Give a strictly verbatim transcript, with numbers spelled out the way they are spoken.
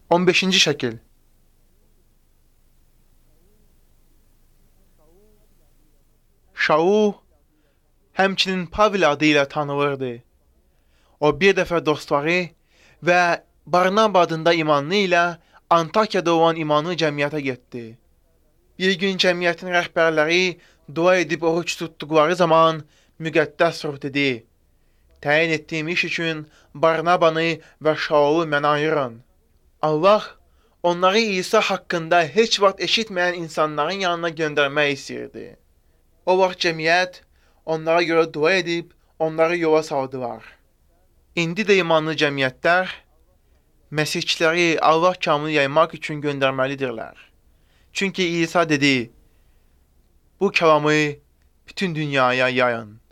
on beşinci şəkil. Şaul həmçinin Pavel adı ilə tanınırdı. O bir dəfə dostları və Barnaba adında imanlı ilə Antakiyada olan imanlı cəmiyyətə getdi. Bir gün cəmiyyətin rəhbərləri dua edib oruç tutduqları zaman müqəddəs ruh dedi: "Təyin etdiyim iş üçün Barnabanı və Şaulu mənə ayırın." Allah onları İsa haqqında heç vaxt eşitməyən insanların yanına göndərmək istəyirdi. O vaxt cəmiyyət onlara görə dua edib onları yola saldılar. İndi də imanlı cəmiyyətlər məsihçiləri Allah kamını yaymaq üçün göndərməlidirlər. Çünki İsa dedi: "Bu kəlamı bütün dünyaya yayın."